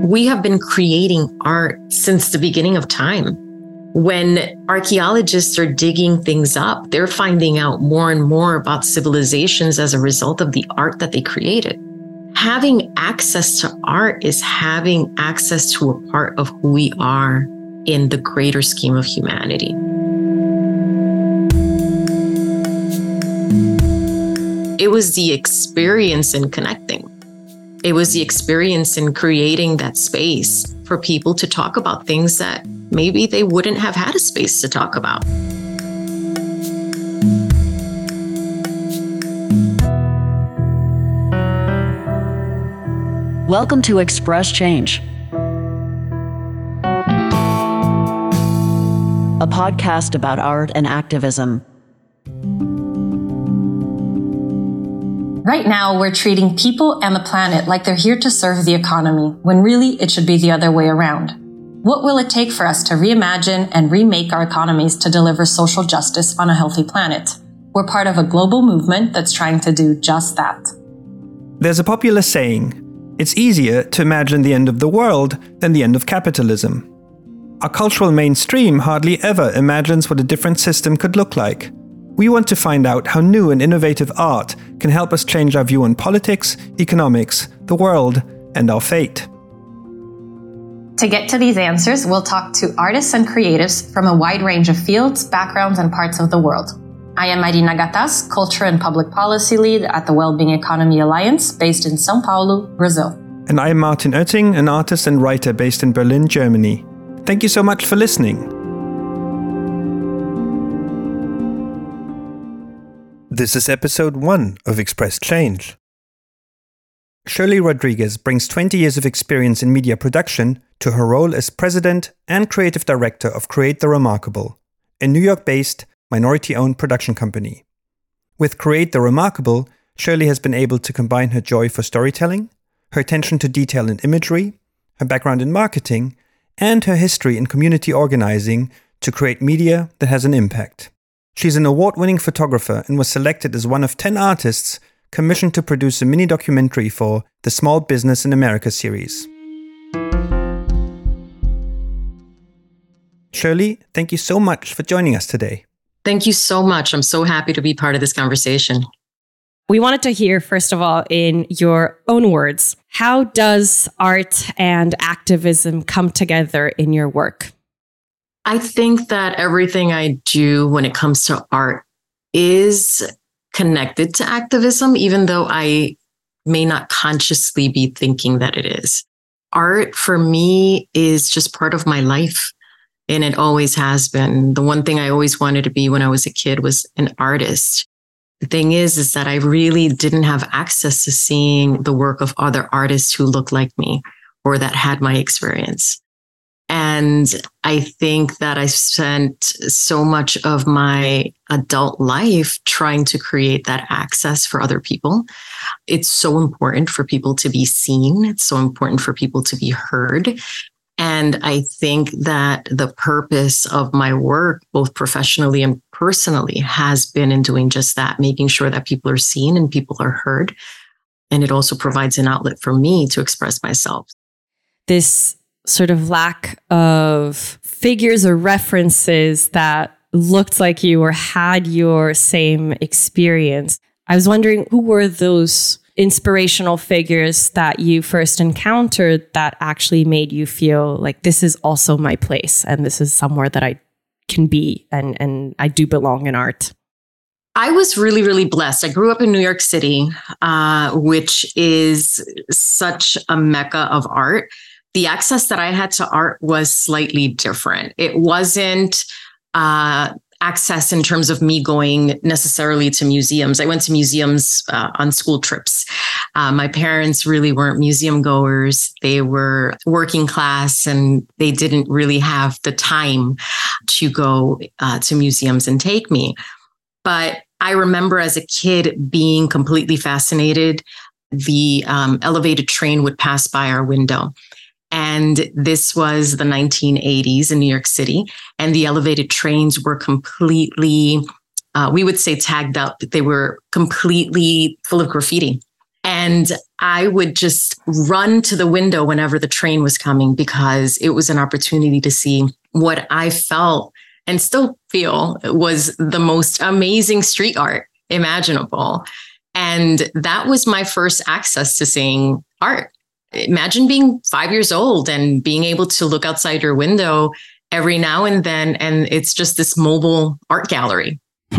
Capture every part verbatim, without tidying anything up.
We have been creating art since the beginning of time. When archaeologists are digging things up, they're finding out more and more about civilizations as a result of the art that they created. Having access to art is having access to a part of who we are in the greater scheme of humanity. It was the experience in connecting. It was the experience in creating that space for people to talk about things that maybe they wouldn't have had a space to talk about. Welcome to Express Change, a podcast about art and activism. Right now, we're treating people and the planet like they're here to serve the economy, when really it should be the other way around. What will it take for us to reimagine and remake our economies to deliver social justice on a healthy planet? We're part of a global movement that's trying to do just that. There's a popular saying, it's easier to imagine the end of the world than the end of capitalism. Our cultural mainstream hardly ever imagines what a different system could look like. We want to find out how new and innovative art can help us change our view on politics, economics, the world, and our fate. To get to these answers, we'll talk to artists and creatives from a wide range of fields, backgrounds, and parts of the world. I am Marina Gattas, Culture and Public Policy Lead at the Wellbeing Economy Alliance, based in São Paulo, Brazil. And I am Martin Oetting, an artist and writer based in Berlin, Germany. Thank you so much for listening. This is episode one of Express Change. Shirley Rodriguez brings twenty years of experience in media production to her role as president and creative director of Create the Remarkable, a New York-based, minority-owned production company. With Create the Remarkable, Shirley has been able to combine her joy for storytelling, her attention to detail and imagery, her background in marketing, and her history in community organizing to create media that has an impact. She's an award-winning photographer and was selected as one of ten artists commissioned to produce a mini-documentary for the Small Business in America series. Shirley, thank you so much for joining us today. Thank you so much. I'm so happy to be part of this conversation. We wanted to hear, first of all, in your own words, how does art and activism come together in your work? I think that everything I do when it comes to art is connected to activism, even though I may not consciously be thinking that it is. Art for me is just part of my life, and it always has been. The one thing I always wanted to be when I was a kid was an artist. The thing is, is that I really didn't have access to seeing the work of other artists who looked like me or that had my experience. And I think that I spent so much of my adult life trying to create that access for other people. It's so important for people to be seen. It's so important for people to be heard. And I think that the purpose of my work, both professionally and personally, has been in doing just that, making sure that people are seen and people are heard. And it also provides an outlet for me to express myself. This sort of lack of figures or references that looked like you or had your same experience. I was wondering, who were those inspirational figures that you first encountered that actually made you feel like this is also my place and this is somewhere that I can be and, and I do belong in art? I was really, really blessed. I grew up in New York City, uh, which is such a mecca of art. The access that I had to art was slightly different. It wasn't uh, access in terms of me going necessarily to museums. I went to museums uh, on school trips. Uh, my parents really weren't museum goers. They were working class and they didn't really have the time to go uh, to museums and take me. But I remember as a kid being completely fascinated. The um, elevated train would pass by our window. And this was the nineteen eighties in New York City. And the elevated trains were completely, uh, we would say tagged up. They were completely full of graffiti. And And I would just run to the window whenever the train was coming because it was an opportunity to see what I felt and still feel was the most amazing street art imaginable. And that was my first access to seeing art. Imagine being five years old and being able to look outside your window every now and then, and it's just this mobile art gallery.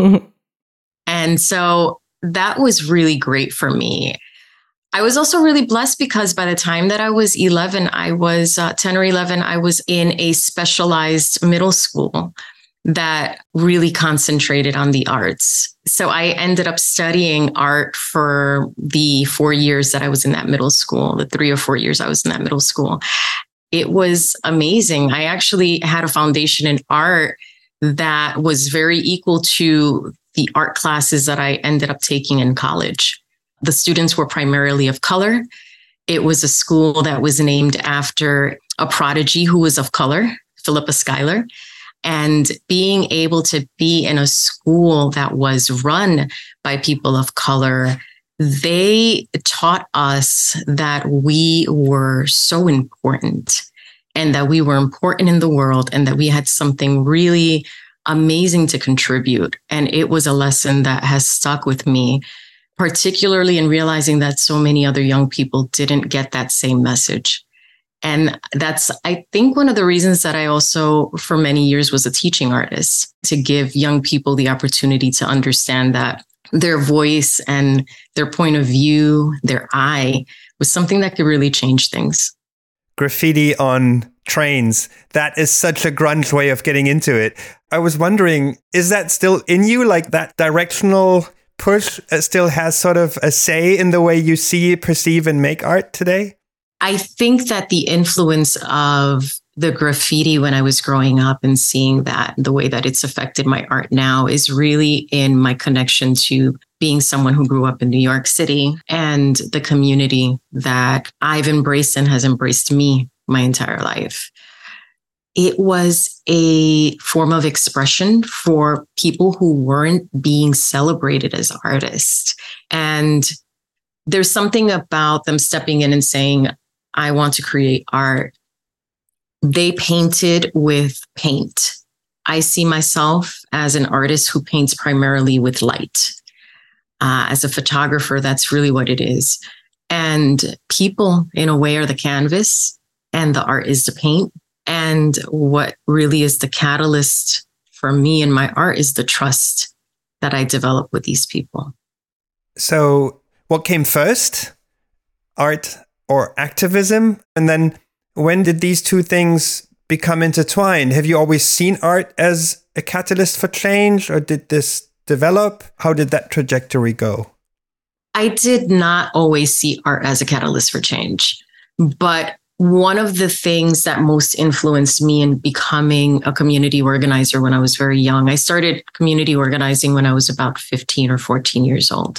And so that was really great for me. I was also really blessed because by the time that I was eleven, I was uh, ten or eleven, I was in a specialized middle school that really concentrated on the arts. So I ended up studying art for the four years that I was in that middle school, the three or four years I was in that middle school. It was amazing. I actually had a foundation in art that was very equal to the art classes that I ended up taking in college. The students were primarily of color. It was a school that was named after a prodigy who was of color, Philippa Schuyler. And being able to be in a school that was run by people of color, they taught us that we were so important and that we were important in the world and that we had something really amazing to contribute. And it was a lesson that has stuck with me, particularly in realizing that so many other young people didn't get that same message. And that's, I think, one of the reasons that I also, for many years, was a teaching artist, to give young people the opportunity to understand that their voice and their point of view, their eye, was something that could really change things. Graffiti on trains. That is such a grunge way of getting into it. I was wondering, is that still in you? Like that directional push still has sort of a say in the way you see, perceive, and make art today? I think that the influence of the graffiti when I was growing up and seeing that, the way that it's affected my art now, is really in my connection to being someone who grew up in New York City and the community that I've embraced and has embraced me my entire life. It was a form of expression for people who weren't being celebrated as artists. And there's something about them stepping in and saying, I want to create art. They painted with paint. I see myself as an artist who paints primarily with light. Uh, as a photographer, that's really what it is. And people, in a way, are the canvas, and the art is the paint. And what really is the catalyst for me and my art is the trust that I develop with these people. So what came first? Art or activism? And then when did these two things become intertwined? Have you always seen art as a catalyst for change, or did this develop? How did that trajectory go? I did not always see art as a catalyst for change, but one of the things that most influenced me in becoming a community organizer when I was very young, I started community organizing when I was about fifteen or fourteen years old.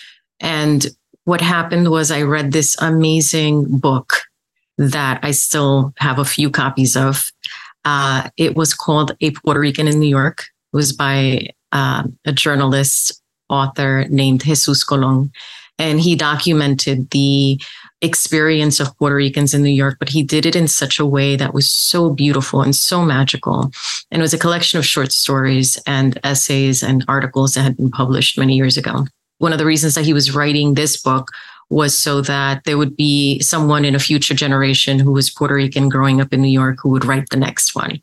And what happened was I read this amazing book that I still have a few copies of. Uh, it was called A Puerto Rican in New York. It was by uh, a journalist, author named Jesus Colon. And he documented the experience of Puerto Ricans in New York, but he did it in such a way that was so beautiful and so magical. And it was a collection of short stories and essays and articles that had been published many years ago. One of the reasons that he was writing this book was so that there would be someone in a future generation who was Puerto Rican growing up in New York who would write the next one.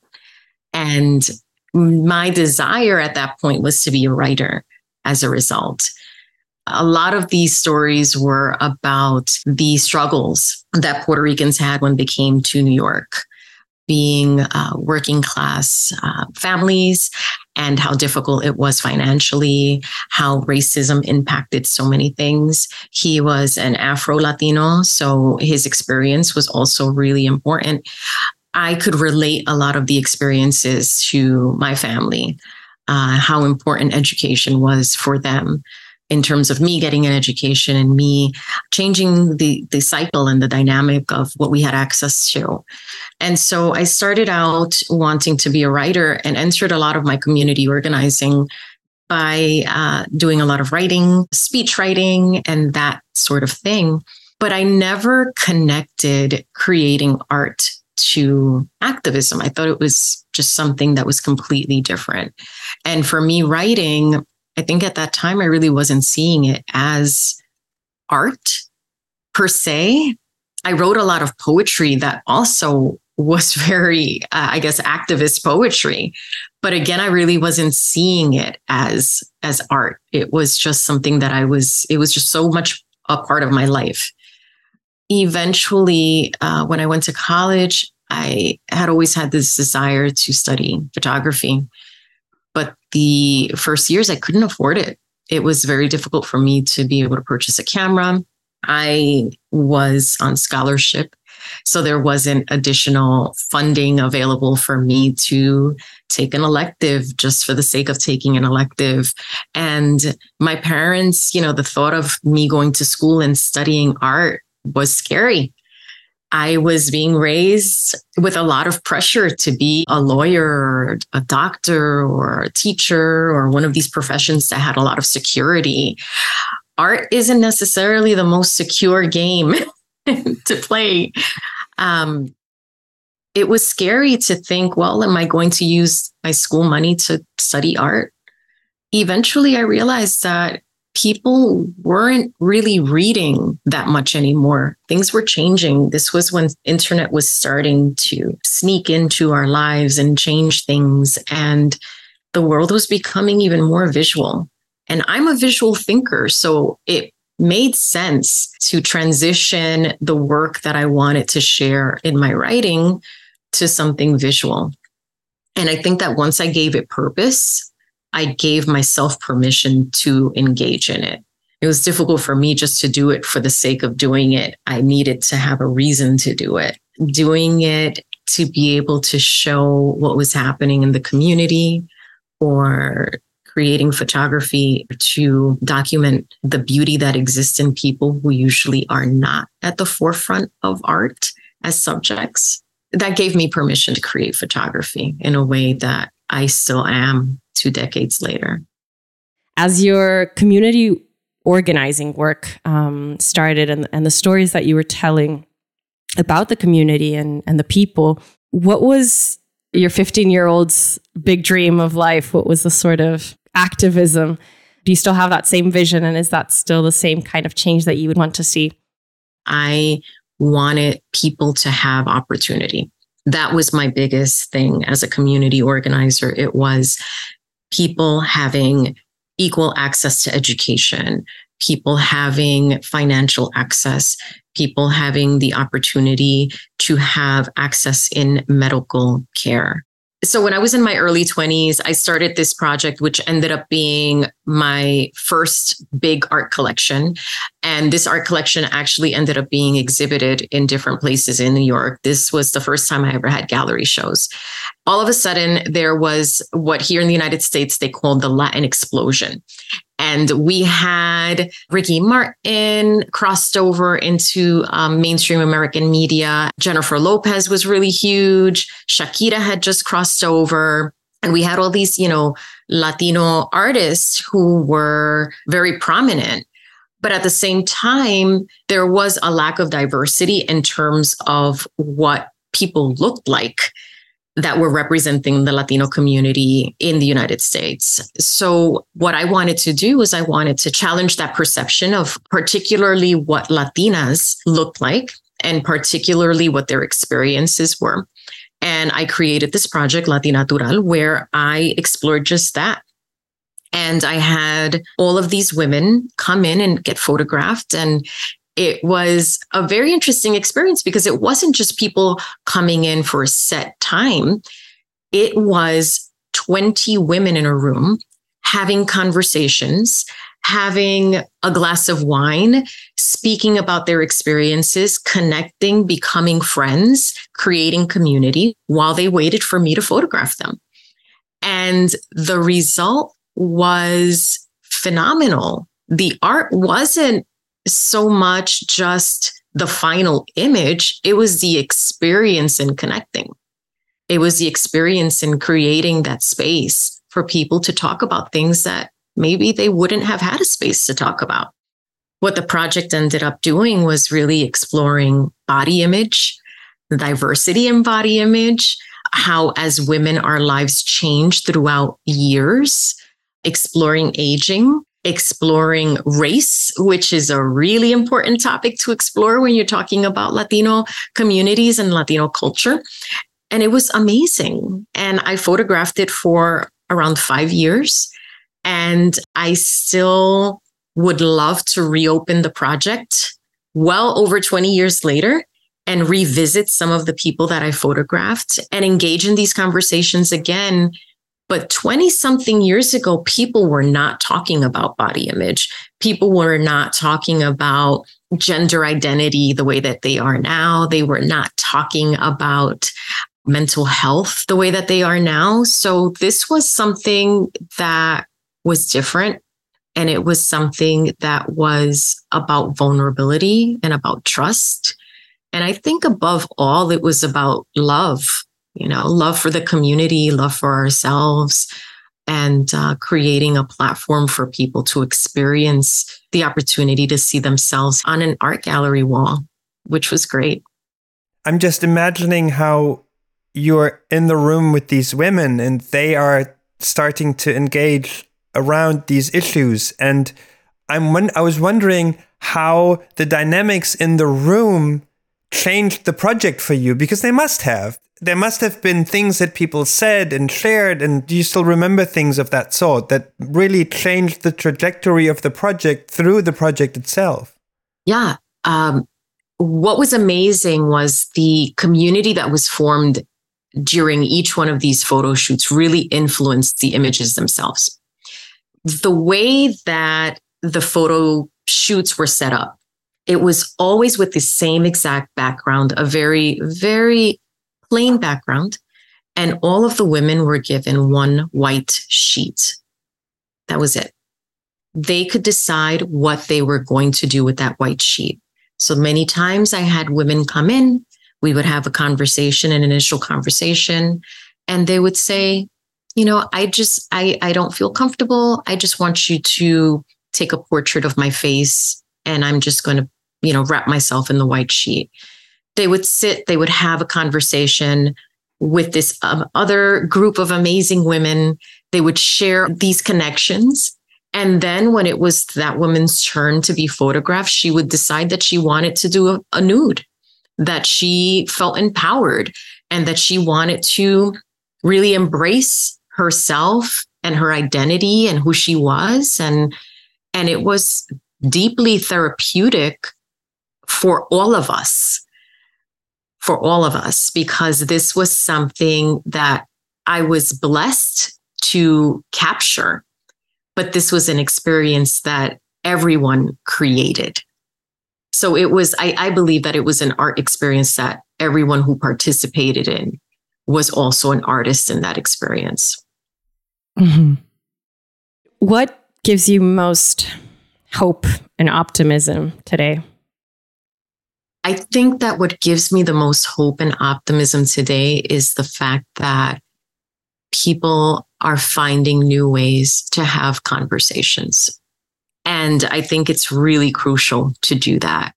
And my desire at that point was to be a writer as a result. A lot of these stories were about the struggles that Puerto Ricans had when they came to New York, being uh, working class uh, families, and how difficult it was financially, how racism impacted so many things. He was an Afro-Latino, so his experience was also really important. I could relate a lot of the experiences to my family, uh, how important education was for them, in terms of me getting an education and me changing the, the cycle and the dynamic of what we had access to. And so I started out wanting to be a writer and entered a lot of my community organizing by uh, doing a lot of writing, speech writing, and that sort of thing. But I never connected creating art to activism. I thought it was just something that was completely different. And for me, writing, I think at that time, I really wasn't seeing it as art per se. I wrote a lot of poetry that also was very, uh, I guess, activist poetry. But again, I really wasn't seeing it as, as art. It was just something that I was, it was just so much a part of my life. Eventually, uh, when I went to college, I had always had this desire to study photography. But the first years, I couldn't afford it. It was very difficult for me to be able to purchase a camera. I was on scholarship, so there wasn't additional funding available for me to take an elective just for the sake of taking an elective. And my parents, you know, the thought of me going to school and studying art was scary. I was being raised with a lot of pressure to be a lawyer or a doctor or a teacher or one of these professions that had a lot of security. Art isn't necessarily the most secure game to play. Um, it was scary to think, well, am I going to use my school money to study art? Eventually, I realized that people weren't really reading that much anymore. Things were changing. This was when internet was starting to sneak into our lives and change things. And the world was becoming even more visual. And I'm a visual thinker, so it made sense to transition the work that I wanted to share in my writing to something visual. And I think that once I gave it purpose, I gave myself permission to engage in it. It was difficult for me just to do it for the sake of doing it. I needed to have a reason to do it. Doing it to be able to show what was happening in the community, or creating photography to document the beauty that exists in people who usually are not at the forefront of art as subjects. That gave me permission to create photography in a way that I still am two decades later. As your community organizing work um, started and, and the stories that you were telling about the community and, and the people, what was your fifteen-year-old's big dream of life? What was the sort of activism? Do you still have that same vision? And is that still the same kind of change that you would want to see? I wanted people to have opportunity. That was my biggest thing as a community organizer. It was people having equal access to education, people having financial access, people having the opportunity to have access in medical care. So when I was in my early twenties, I started this project, which ended up being my first big art collection. And this art collection actually ended up being exhibited in different places in New York. This was the first time I ever had gallery shows. All of a sudden, there was what here in the United States, they called the Latin explosion. And we had Ricky Martin crossed over into um, mainstream American media. Jennifer Lopez was really huge. Shakira had just crossed over. And we had all these, you know, Latino artists who were very prominent. But at the same time, there was a lack of diversity in terms of what people looked like that were representing the Latino community in the United States. So what I wanted to do was I wanted to challenge that perception of particularly what Latinas looked like and particularly what their experiences were. And I created this project, Latinatural, where I explored just that. And I had all of these women come in and get photographed. And it was a very interesting experience because it wasn't just people coming in for a set time. It was twenty women in a room having conversations, having a glass of wine, speaking about their experiences, connecting, becoming friends, creating community while they waited for me to photograph them. And the result was phenomenal. The art wasn't so much just the final image. It was the experience in connecting. It was the experience in creating that space for people to talk about things that maybe they wouldn't have had a space to talk about. What the project ended up doing was really exploring body image, diversity in body image, how as women our lives change throughout years, exploring aging, exploring race, which is a really important topic to explore when you're talking about Latino communities and Latino culture. And it was amazing. And I photographed it for around five years. And I still would love to reopen the project well over twenty years later and revisit some of the people that I photographed and engage in these conversations again. But twenty something years ago, people were not talking about body image. People were not talking about gender identity the way that they are now. They were not talking about mental health the way that they are now. So this was something that was different. And it was something that was about vulnerability and about trust. And I think above all, it was about love, you know, love for the community, love for ourselves, and uh, creating a platform for people to experience the opportunity to see themselves on an art gallery wall, which was great. I'm just imagining how you're in the room with these women and they are starting to engage around these issues. And I'm I was wondering how the dynamics in the room changed the project for you, because they must have. There must have been things that people said and shared, and do you still remember things of that sort that really changed the trajectory of the project through the project itself? Yeah. Um, what was amazing was the community that was formed during each one of these photo shoots really influenced the images themselves. The way that the photo shoots were set up, it was always with the same exact background, a very, very plain background. And all of the women were given one white sheet. That was it. They could decide what they were going to do with that white sheet. So many times I had women come in, we would have a conversation, an initial conversation, and they would say, you know, I just, I, I don't feel comfortable. I just want you to take a portrait of my face and I'm just going to, you know, wrap myself in the white sheet. They would sit, they would have a conversation with this um, other group of amazing women. They would share these connections. And then when it was that woman's turn to be photographed, she would decide that she wanted to do a, a nude, that she felt empowered and that she wanted to really embrace herself and her identity and who she was. And, and it was deeply therapeutic for all of us, for all of us, because this was something that I was blessed to capture, but this was an experience that everyone created. So it was, I, I believe that it was an art experience that everyone who participated in was also an artist in that experience. Mm-hmm. What gives you most hope and optimism today? I think that what gives me the most hope and optimism today is the fact that people are finding new ways to have conversations. And I think it's really crucial to do that.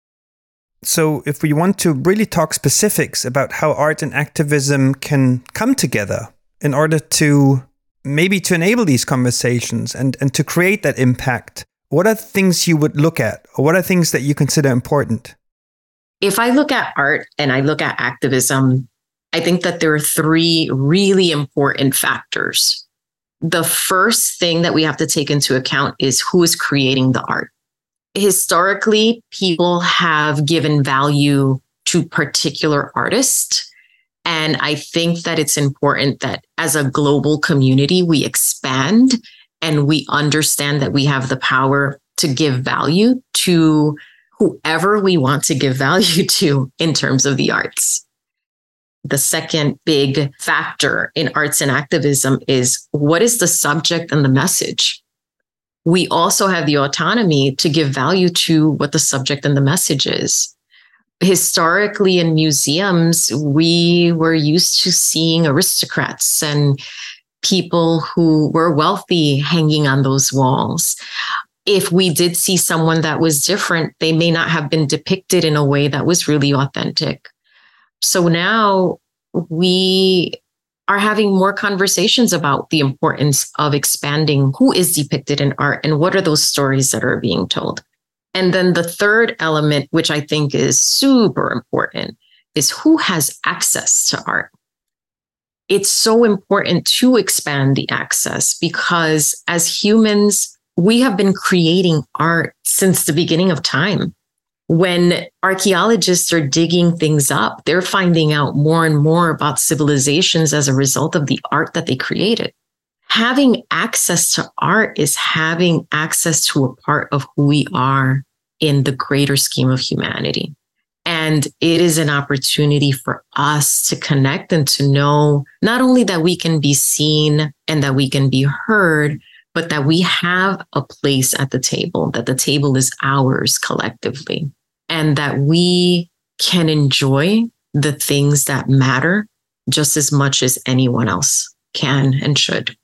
So if we want to really talk specifics about how art and activism can come together in order to maybe to enable these conversations and, and to create that impact, what are things you would look at, or what are things that you consider important? If I look at art and I look at activism, I think that there are three really important factors. The first thing that we have to take into account is who is creating the art. Historically, people have given value to particular artists. And I think that it's important that as a global community, we expand and we understand that we have the power to give value to whoever we want to give value to in terms of the arts. The second big factor in arts and activism is what is the subject and the message? We also have the autonomy to give value to what the subject and the message is. Historically, in museums, we were used to seeing aristocrats and people who were wealthy hanging on those walls. If we did see someone that was different, they may not have been depicted in a way that was really authentic. So now we are having more conversations about the importance of expanding who is depicted in art and what are those stories that are being told. And then the third element, which I think is super important, is who has access to art. It's so important to expand the access because as humans, we have been creating art since the beginning of time. When archaeologists are digging things up, they're finding out more and more about civilizations as a result of the art that they created. Having access to art is having access to a part of who we are in the greater scheme of humanity. And it is an opportunity for us to connect and to know not only that we can be seen and that we can be heard, but that we have a place at the table, that the table is ours collectively, and that we can enjoy the things that matter just as much as anyone else can and should.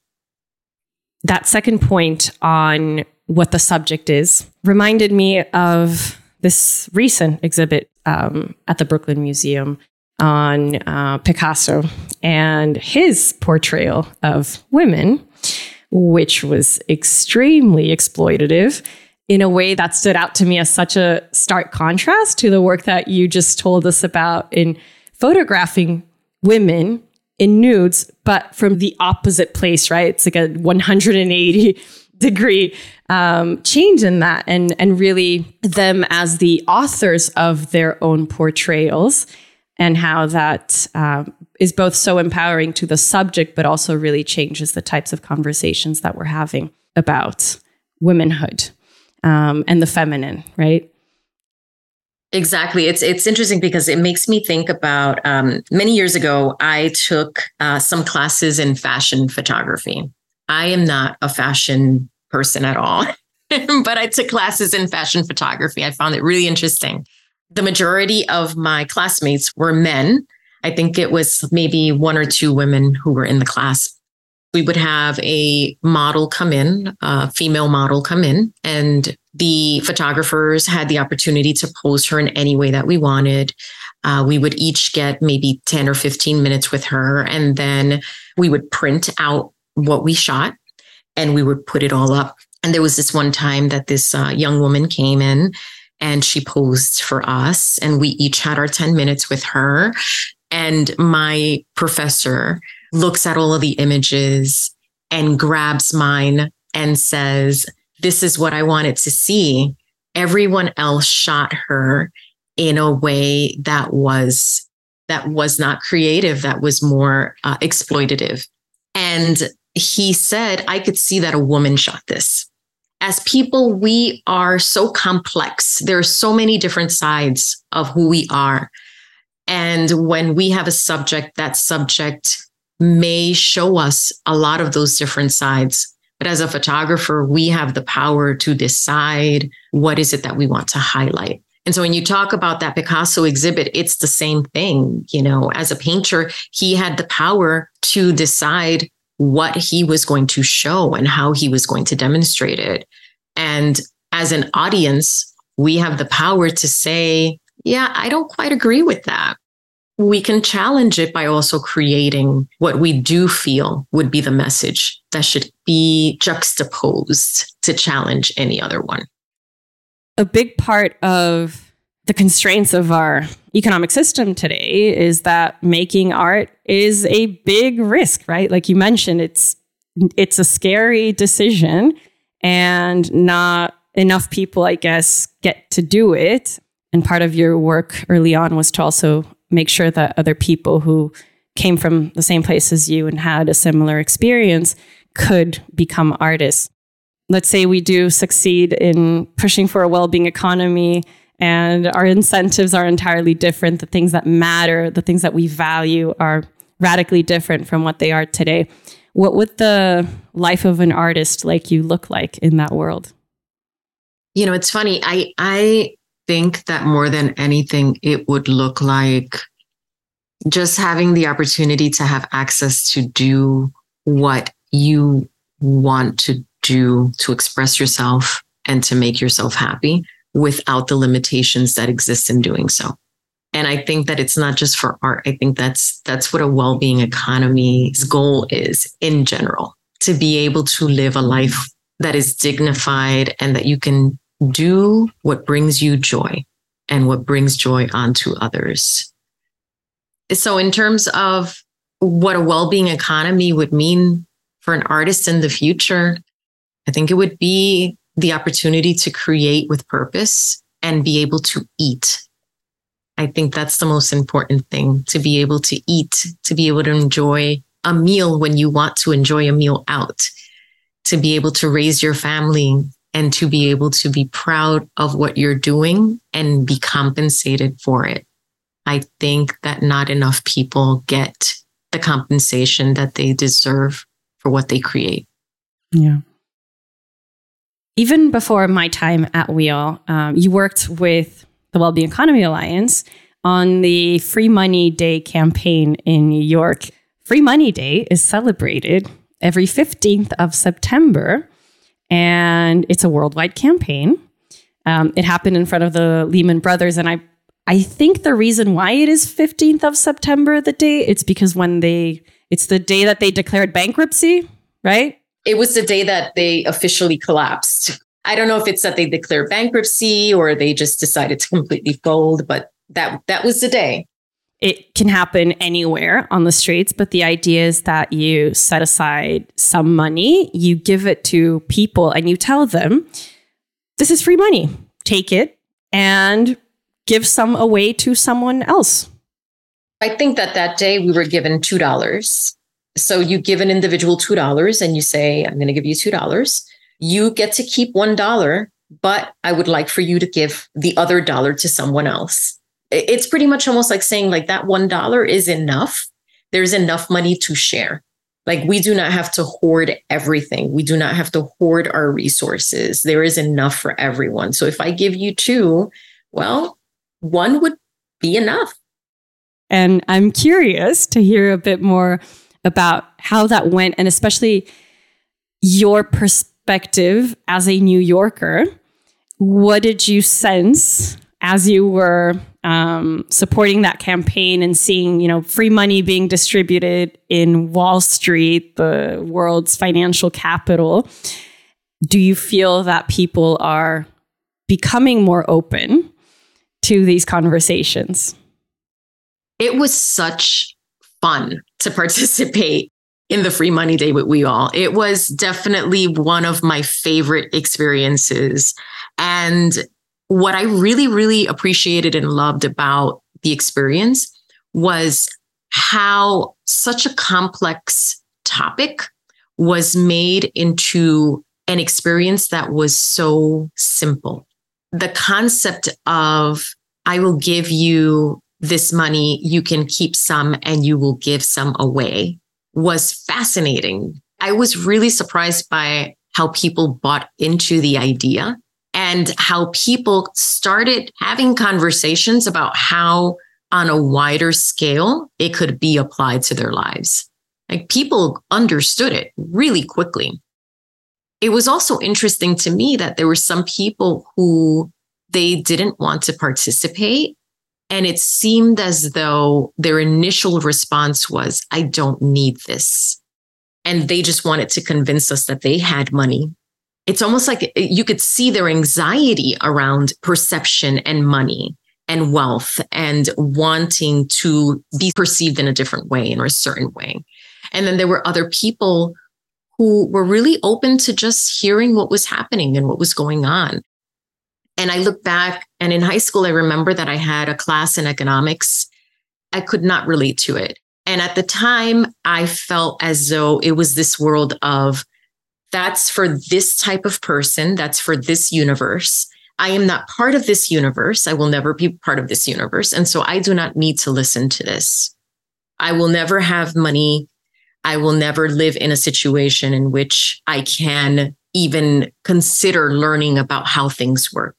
That second point on what the subject is reminded me of this recent exhibit um, at the Brooklyn Museum on uh, Picasso and his portrayal of women, which was extremely exploitative in a way that stood out to me as such a stark contrast to the work that you just told us about in photographing women in nudes, but from the opposite place, right? It's like a one hundred eighty degree um, change in that, and, and really them as the authors of their own portrayals, and how that um, is both so empowering to the subject, but also really changes the types of conversations that we're having about womanhood um, and the feminine, right? Exactly. It's it's interesting because it makes me think about um, many years ago, I took uh, some classes in fashion photography. I am not a fashion person at all, but I took classes in fashion photography. I found it really interesting. The majority of my classmates were men. I think it was maybe one or two women who were in the class. We would have a model come in, a female model come in, and the photographers had the opportunity to pose her in any way that we wanted. Uh, we would each get maybe ten or fifteen minutes with her, and then we would print out what we shot and we would put it all up. And there was this one time that this uh, young woman came in and she posed for us, and we each had our ten minutes with her. And my professor looks at all of the images and grabs mine and says, "This is what I wanted to see." Everyone else shot her in a way that was that was not creative, that was more uh, exploitative. And he said, "I could see that a woman shot this." As people, we are so complex. There are so many different sides of who we are. And when we have a subject, that subject may show us a lot of those different sides. But as a photographer, we have the power to decide what is it that we want to highlight. And so when you talk about that Picasso exhibit, it's the same thing. You know, as a painter, he had the power to decide what he was going to show and how he was going to demonstrate it. And as an audience, we have the power to say, yeah, I don't quite agree with that. We can challenge it by also creating what we do feel would be the message that should be juxtaposed to challenge any other one. A big part of the constraints of our economic system today is that making art is a big risk, right? Like you mentioned, it's it's a scary decision, and not enough people, I guess, get to do it. And part of your work early on was to also make sure that other people who came from the same place as you and had a similar experience could become artists. Let's say we do succeed in pushing for a well-being economy, and our incentives are entirely different. The things that matter, the things that we value are radically different from what they are today. What would the life of an artist like you look like in that world? You know, it's funny. I I think that more than anything, it would look like just having the opportunity to have access to do what you want to do to express yourself and to make yourself happy without the limitations that exist in doing so. And I think that it's not just for art. I think that's that's what a well-being economy's goal is in general, to be able to live a life that is dignified and that you can do what brings you joy and what brings joy onto others. So in terms of what a well-being economy would mean for an artist in the future, I think it would be the opportunity to create with purpose and be able to eat. I think that's the most important thing, to be able to eat, to be able to enjoy a meal when you want to enjoy a meal out, to be able to raise your family and to be able to be proud of what you're doing and be compensated for it. I think that not enough people get the compensation that they deserve for what they create. Yeah. Even before my time at Wheel, um, you worked with the Wellbeing Economy Alliance on the Free Money Day campaign in New York. Free Money Day is celebrated every fifteenth of September, and it's a worldwide campaign. Um, it happened in front of the Lehman Brothers, and I I think the reason why it is fifteenth of September, the day, it's because when they, it's the day that they declared bankruptcy, right? It was the day that they officially collapsed. I don't know if it's that they declared bankruptcy or they just decided to completely fold, but that that was the day. It can happen anywhere on the streets, but the idea is that you set aside some money, you give it to people, and you tell them, this is free money. Take it and give some away to someone else. I think that that day we were given two dollars. So you give an individual two dollars and you say, I'm going to give you two dollars. You get to keep one dollar, but I would like for you to give the other dollar to someone else. It's pretty much almost like saying like that one dollar is enough. There's enough money to share. Like we do not have to hoard everything. We do not have to hoard our resources. There is enough for everyone. So if I give you two, well, one would be enough. And I'm curious to hear a bit more about how that went, and especially your perspective as a New Yorker. What did you sense as you were um, supporting that campaign and seeing, you know, free money being distributed in Wall Street, the world's financial capital? Do you feel that people are becoming more open to these conversations? It was such fun to participate in the Free Money Day with We All. It was definitely one of my favorite experiences. And what I really, really appreciated and loved about the experience was how such a complex topic was made into an experience that was so simple. The concept of, I will give you this money, you can keep some and you will give some away, was fascinating. I was really surprised by how people bought into the idea and how people started having conversations about how on a wider scale it could be applied to their lives. Like people understood it really quickly. It was also interesting to me that there were some people who they didn't want to participate. And it seemed as though their initial response was, I don't need this. And they just wanted to convince us that they had money. It's almost like you could see their anxiety around perception and money and wealth and wanting to be perceived in a different way, in a certain way. And then there were other people who were really open to just hearing what was happening and what was going on. And I look back, and in high school, I remember that I had a class in economics. I could not relate to it. And at the time, I felt as though it was this world of, that's for this type of person, that's for this universe. I am not part of this universe. I will never be part of this universe. And so I do not need to listen to this. I will never have money. I will never live in a situation in which I can even consider learning about how things work.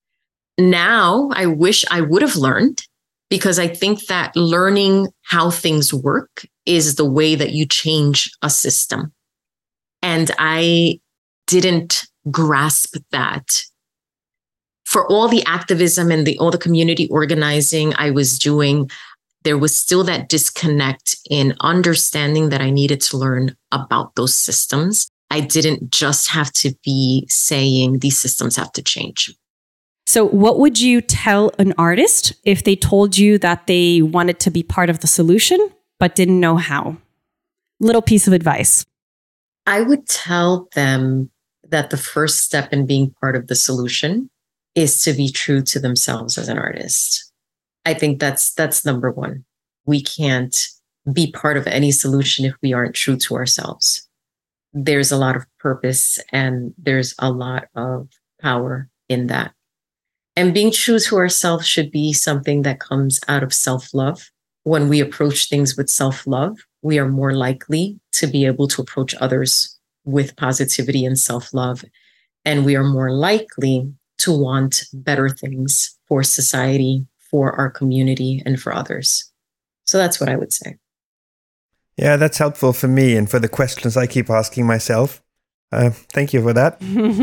Now, I wish I would have learned, because I think that learning how things work is the way that you change a system. And I didn't grasp that. For all the activism and the all the community organizing I was doing, there was still that disconnect in understanding that I needed to learn about those systems. I didn't just have to be saying these systems have to change. So what would you tell an artist if they told you that they wanted to be part of the solution, but didn't know how? Little piece of advice. I would tell them that the first step in being part of the solution is to be true to themselves as an artist. I think that's that's number one. We can't be part of any solution if we aren't true to ourselves. There's a lot of purpose and there's a lot of power in that. And being true to ourselves should be something that comes out of self-love. When we approach things with self-love, we are more likely to be able to approach others with positivity and self-love. And we are more likely to want better things for society, for our community, and for others. So that's what I would say. Yeah, that's helpful for me and for the questions I keep asking myself. Uh, thank you for that.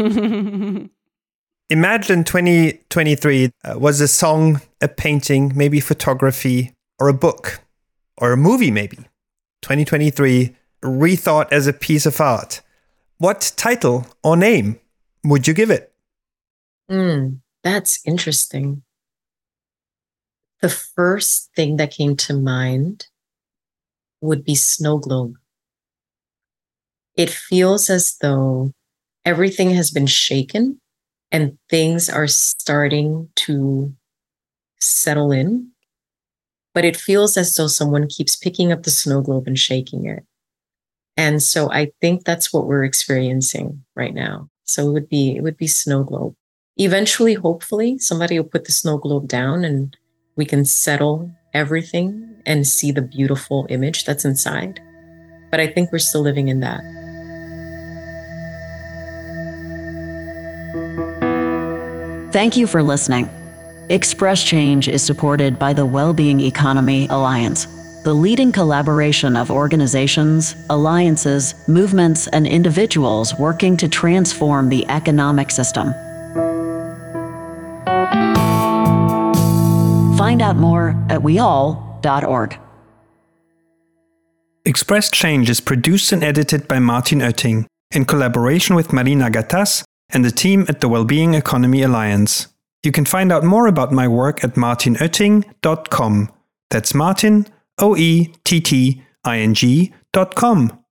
Imagine twenty twenty-three uh, was a song, a painting, maybe photography, or a book, or a movie maybe. twenty twenty-three rethought as a piece of art. What title or name would you give it? Mm, that's interesting. The first thing that came to mind would be Snow Globe. It feels as though everything has been shaken and things are starting to settle in. But it feels as though someone keeps picking up the snow globe and shaking it. And so I think that's what we're experiencing right now. So it would be, it would be Snow Globe. Eventually, hopefully, somebody will put the snow globe down and we can settle everything and see the beautiful image that's inside. But I think we're still living in that. Thank you for listening. Express Change is supported by the Wellbeing Economy Alliance, the leading collaboration of organizations, alliances, movements, and individuals working to transform the economic system. Find out more at we all dot org. Express Change is produced and edited by Martin Oetting in collaboration with Marina Gattas and the team at the Wellbeing Economy Alliance. You can find out more about my work at martin oetting dot com. That's Martin, O E T T I N G dot com.